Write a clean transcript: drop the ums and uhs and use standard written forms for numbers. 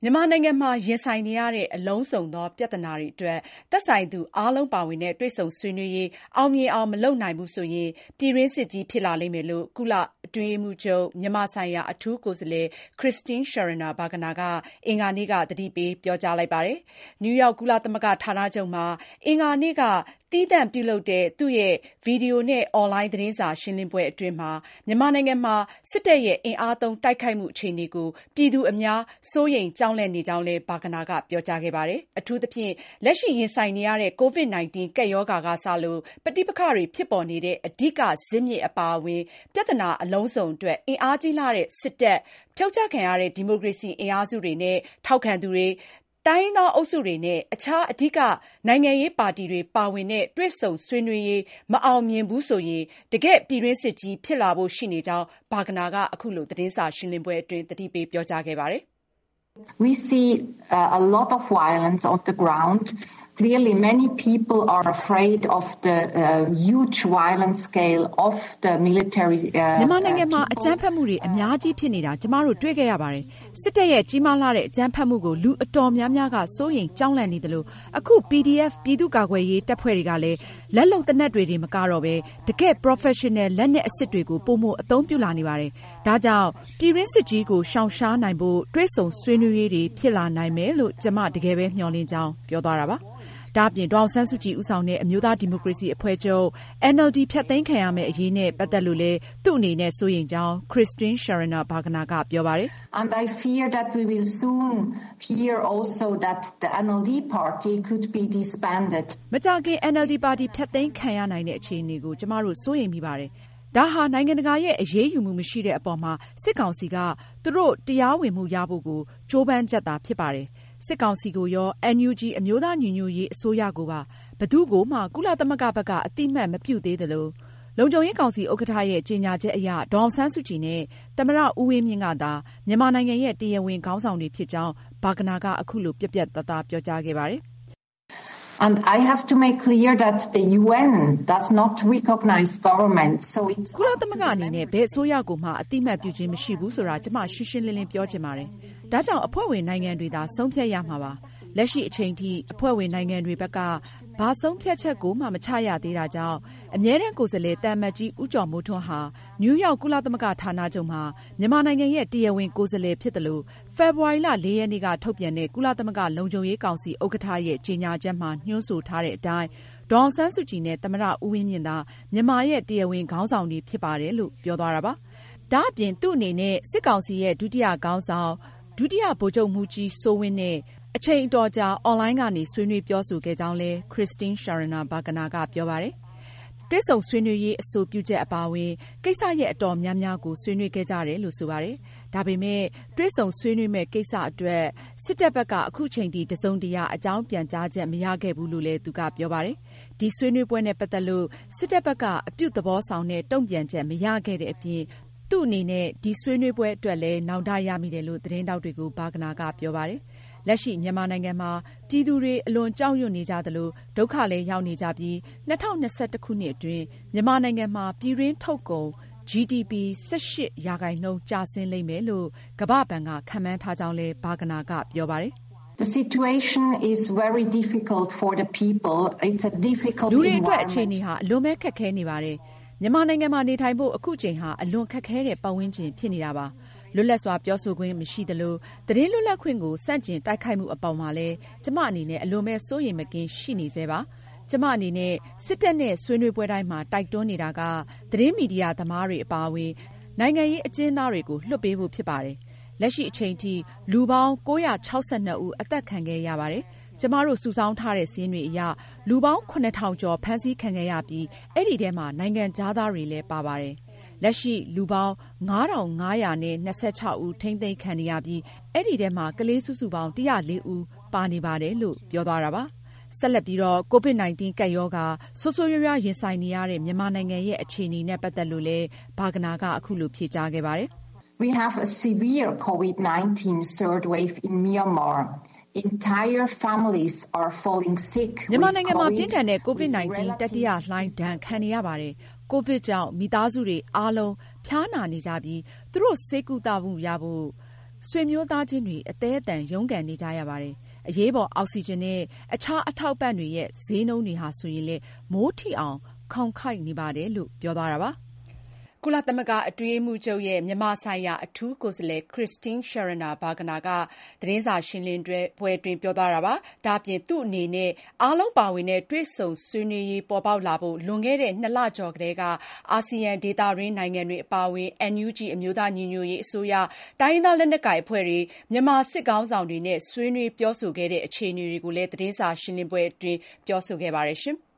မြန်မာနိုင်ငံမှာရင်ဆိုင်နေရတဲ့အလုံးစုံသောပြဿနာတွေအတွက်သက်ဆိုင်သူအားလုံးပါဝင်တဲ့တွေ့ဆုံဆွေးနွေးရေးအောင်မြင်အောင်မလုပ်နိုင်ဘူးဆိုရင်ပြည်တွင်းစစ်ကြီးဖြစ်လာလိမ့်မယ်လို့ကုလအတွင်းရေးမှူးချုပ်မြန်မာဆိုင်ရာအထူးကိုယ်စားလှယ် Christine Schraner Burgener ကအင်္ဂါနေ့ကသတိပေးပြောကြားလိုက်ပါတယ်။ နယူးယောက်ကုလသမဂ္ဂဌာနချုပ်မှာအင်္ဂါနေ့ကသီးသန့်ပြုလုပ်တဲ့သူ့ရဲ့ဗီဒီယိုနဲ့အွန်လိုင်းသတင်းစာရှင်းလင်းပွဲအတွင်းမှာမြန်မာနိုင်ငံမှာစစ်တပ်ရဲ့အင်အားသုံးတိုက်ခိုက်မှုအခြေအနေကိုပြည်သူအများစိုးရိမ်ကြောက်လန့်နေကြောင်းလည်းဘာဂနာကပြောကြားခဲ့ပါတယ်။အထူးသဖြင့်လက်ရှိရင်ဆိုင်နေရတဲ့ COVID-19 ကပ်ရောဂါကစလို့ပဋိပက္ခတွေဖြစ်ပေါ်နေတဲ့အဓိကဇစ်မြစ်အပါအဝင်ပြဿနာအလုံးစုံအတွက်အင်အားကြီးလာတဲ့စစ်တပ်ဖြုတ်ချခံရတဲ့ဒီမိုကရေစီအင်အားစုတွေနဲ့ထောက်ခံသူတွေတိုင်းရင်းသားအုပ်စုတွေနဲ့အခြားအဓိကနိုင်ငံရေးပါတီတွေပါဝင်တဲ့တွေ့ဆုံဆွေးနွေးရေးမအောင်မြင်ဘူးဆိုရင်တကယ့်ပြည်တွင်းစစ်ကြီးဖြစ်လာဖို့ရှိနေကြောင်းဘာဂနာကအခုလိုသတင်းစာရှင်းလင်းပွဲအတွင်းသတိပေးပြောကြားခဲ့ပါတယ်။ We see a lot of violence on the ground. Clearly, many people are afraid of the huge violent scale of the military. မြန်မာနိုင်ငံမှာအကြမ်းဖက်မှုတွေအများကြီးဖြစ်နေတာကျမတို့တွေ့ခဲ့ရပါတယ်။စစ်တပ်ရဲ့ကြီးမားလာတဲ့အကြမ်းဖက်မှုကိုလူအတော်များများကစိုးရိမ်ကြောက်လန့်နေတယ်လို့အခု PDF ပြည်သူ့ကာကွယ်ရေးတပ်ဖွဲ့တွေကလည်းလက်လုံသေနတ်တွေမကတော့ပဲတကယ့် professional လက်နက်အစစ်တွေကိုပုံမအသုံးပြုလာနေပါတယ်။ဒါကြောင့်ပြည်တွင်းစစ်ကြီးကိုရှောင်ရှားနိုင်ဖို့တွေ့ဆုံဆွေးနွေးရေးတွေဖြစ်လာနိုင်မယ်လို့ကျမတကယ်ပဲမျှော်လင့်ကြောင်းပြောသွားတာပါ။ဒါအပြင်ဒေါ်အောင်ဆန်းစုကြည်ဦးဆောင်တဲ့အမျိုးသားဒီမိုကရေစီအဖွဲ့ချုပ် NLD ဖျက်သိမ်းခံရမယ့်အရေးနဲ့ပတ်သက်လို့လည်းသူ့အနေနဲ့စိုးရိမ်ကြောင်း Christine Schraner Burgener ကပြောပါတယ်။ And I fear that we will soon hear also that the NLD party could be disbanded. မကြာခင် NLD ပါတီဖျက်သိမ်းခံရနိုင်တဲ့အခြေအနေကိုကျမတို့စိုးရိမ်မိပါတယ်။ဒါဟာနိုင်ငံတကာရဲ့အရေးယူမှုမရှိတဲ့အပေါ်မှာစစ်ကောင်စီကသူတို့တရားဝင်မှုရဖို့ကိုကြိုးပမ်းချက်သာဖြစ်ပါတယ်။စစ်ကောင်စီကိုရော NUG အမျိုးသားညီညွတ်ရေးအစိုးရကိုပါဘယ်သူ့ကိုမှကုလသမဂ္ဂဘက်ကအတိမတ်မပြုသေးသလိုလုံခြုံရေးကောင်စီဥက္ကဋ္ဌရဲ့ကြေညာချက်အရဒေါ်အောင်ဆန်းစုကြည်နဲ့သမ္မတဦးဝင်းမြင့်ကသာမြန်မာနိုင်ငံရဲ့တရားဝင်ခေါင်းဆောင်တွေဖြစ်ကြောင်းဘာဂနာကအခုလိုပြတ်ပြတ်သားသားပြောကြားခဲ့ပါတယ် And I have to make clear that the UN does not recognize government, so it's ကုလသမဂ္ဂအနေနဲ့ဘယ်အစိုးရကိုမှအတိမတ်ပြုခြင်းမရှိဘူးဆိုတာကျမရှင်းရှင်းလင်းလင်းပြောချင်ပါတယ်။ဒါကြောင့်အဖွဲ့ဝင်နိုင်ငံတွေသာဆုံးဖြတ်ရမှာပါ။လက်ရှိအချိန်ထိအဖွဲ့ဝင်နိုင်ငံတွေဘက်ကဘာဆုံးဖြတ်ချက်ကိုမှမချရသေးတာကြောင့်အမြဲတမ်းကိုယ်စားလှယ်တန်မတ်ကြီးဦးကျော်မိုးထွန်းဟာနယူးယောက်ကုလသမဂ္ဂဌာနချုပ်မှာမြန်မာနိုင်ငံရဲ့တရားဝင်ကိုယ်စားလှယ်ဖြစ်တယ်လို့ဖေဖော်ဝါရီလ4ရက်နေ့ကထုတ်ပြန်တဲ့ကုလသမဂ္ဂလုံခြုံရေးကောင်စီဥက္ကဋ္ဌရဲ့ကြေညာချက်မှာညွှန်းဆိုထားတဲ့အတိုင်းဒေါ်အောင်ဆန်းစုကြည်နဲ့သမ္မတဦးဝင်းမြင့်သာမြန်မာရဲ့တရားဝင်ခေါင်းဆောင်တွေဖြစ်ပါတယ်လို့ပြောသွားတာပါ။ဒါအပြင်သူ့အနေနဲ့စစ်ကောင်စီရဲ့ဒုတိယခေါင်းဆောင်ဒုတိယဗိုလ်ချုပ်မှူးကြီးစိုးဝင်းနဲ့အချိန်အတော်ကြာအွန်လိုင်းကနေဆွေးနွေးပြောဆိုခဲ့ကြောင်းလဲ Christine Schraner Burgener ကပြောပါတယ်။တွေ့ဆုံဆွေးနွေးရေးအဆိုပြုချက်အပါအဝင်ကိစ္စရဲ့အတော်များများကိုဆွေးနွေးခဲ့ကြတယ်လို့ဆိုပါတယ်။ဒါပေမဲ့တွေ့ဆုံဆွေးနွေးမဲ့ကိစ္စအတွက်စစ်တပ်ဘက်ကအခုချိန်ထိတစုံတရာအကြောင်းပြန်ကြားချက်မရခဲ့ဘူးလို့လည်းသူကပြောပါတယ်။ဒီဆွေးနွေးပွဲနဲ့ပတ်သက်လို့စစ်တပ်ဘက်ကအပြုသဘောဆောင်တဲ့တုံ့ပြန်ချက်မရခဲ့တဲ့အပြင်သူ့အနေနဲ့ဒီဆွေးနွေးပွဲအတွက်လည်းနောင်တရမိတယ်လို့သတင်းတောက်တွေကိုဘာဂနာကပြောပါတယ်။လက်ရှိမြန်မာနိုင်ငံမှာပြည်သူတွေအလွန်ကြောက်ရွံ့နေကြသလိုဒုက္ခလည်းရောက်နေကြပြီး2021ခုနှစ်အတွင်းမြန်မာနိုင်ငံမှာပြည်တွင်းထုတ်ကုန် GDP 18% ကျဆင်းလိမ့်မယ်လို့ကမ္ဘာ့ဘဏ်ကခန့်မှန်းထားကြောင်းလည်းဘာဂနာကပြောပါတယ်။ The situation is very difficult for the people. It's a difficult environment. လူတွေအတွက်အခြေအနေဟာအလွန်ပဲခက်ခဲနေပါတယ်။မြန်မာနိုင်ငံမှာနေထိုင်ဖို့အခုချိန်ဟာအလွန်ခက်ခဲတဲ့ပတ်ဝန်းကျင်ဖြစ်နေတာပါ။လွတ်လပ်စွာပြောဆိုခွင့်မရှိသလိုသတင်းလွတ်လပ်ခွင့်ကိုစန့်ကျင်တိုက်ခိုက်မှုအပေါ်မှာလည်းကျမအနေနဲ့အလွန်ပဲစိုးရိမ်မကင်းရှိနေသေးပါကျမအနေနဲ့စစ်တပ်နဲ့ဆွေးနွေးပွဲတိုင်းမှာတိုက်တွန်းနေတာကသတင်းမီဒီယာသမားတွေအပါအဝင်နိုင်ငံရေးအကျဉ်းသားတွေကိုလွှတ်ပေးဖို့ဖြစ်ပါတယ်လက်ရှိအချိန်ထိလူပေါင်း962ဦးအသက်ခံခဲ့ရပါတယ်ကျမတို့စုဆောင်းထားတဲ့စာရင်းတွေအရလူပေါင်း9000ကျော်ဖမ်းဆီးခံခဲ့ရပြီးအဲ့ဒီထဲမှာနိုင်ငံခြားသားတွေလည်းပါပါတယ်လက်ရှိလူပေါင်း9526ဦးထိန်းသိမ်းခံနေရပြီးအဲ့ဒီထဲမှာကလေးစုစုပေါင်း104ဦးပါနေပါတယ်လို့ပြောသွားတာပါဆက်လက်ပြီးတော့ COVID-19 ကပ်ရောဂါဆိုးဆိုးရွားရွားရင်ဆိုင်နေရတဲ့မြန်မာနိုင်ငံရဲ့အခြေအနေနဲ့ပတ်သက်လို့လည်းဘာဂနာကအခုလိုဖြေကြားခဲ့ပါတယ် We have a severe COVID-19 third wave in Myanmar. Entire families are falling sick. မြန်မာနိုင်ငံမှာပြင်းထန်တဲ့ COVID-19 တတိယလှိုင်းဒဏ်ခံနေရပါတယ်။ COVID ကြောင့်မိသားစုတွေအားလုံးဖျားနာနေကြပြီးသူတို့ဆေးကုသမှုရဖို့ဆွေမျိုးသားချင်းတွေအသေးအတန်ရုန်းကန်နေကြရပါတယ်။အရေးပေါ်အောက်ဆီဂျင်နဲ့အခြားအထောက်ပံ့တွေရဲ့ဈေးနှုန်းတွေဟာဆိုရင်လည်းမိုးထိအောင်ခေါင်ခိုက်နေပါတယ်လို့ပြောသွားတာပါ။ကုလသမဂ္ဂအတွင်းရေးမှူးချုပ်ရဲ့မြန်မာဆိုင်ရာအထူးကိုယ်စားလှယ် Christine Schraner Burgener ကသတင်းစာရှင်းလင်းပွဲအတွင်းပြောသွားတာပါ။ဒါ့အပြင်သူ့အနေနဲ့အားလုံးပါဝင်တဲ့တွေ့ဆုံဆွေးနွေးရေးပေါ်ပေါက်လာဖို့လွန်ခဲ့တဲ့ 2 လကျော်ကတည်းကအာဆီယံဒေသတွင်းနိုင်ငံတွေအပါအဝင် NUG အမျိုးသားညီညွတ်ရေးအစိုးရ၊တိုင်းရင်းသားလက်နက်ကိုင်အဖွဲ့တွေ၊မြန်မာစစ်ခေါင်းဆောင်တွေနဲ့ဆွေးနွေးပြောဆိုခဲ့တဲ့အခြေအနေတွေကိုလည်းသတင်းစာရှင်းလင်းပွဲအတွင်းပြောဆိုခဲ့ပါတယ်။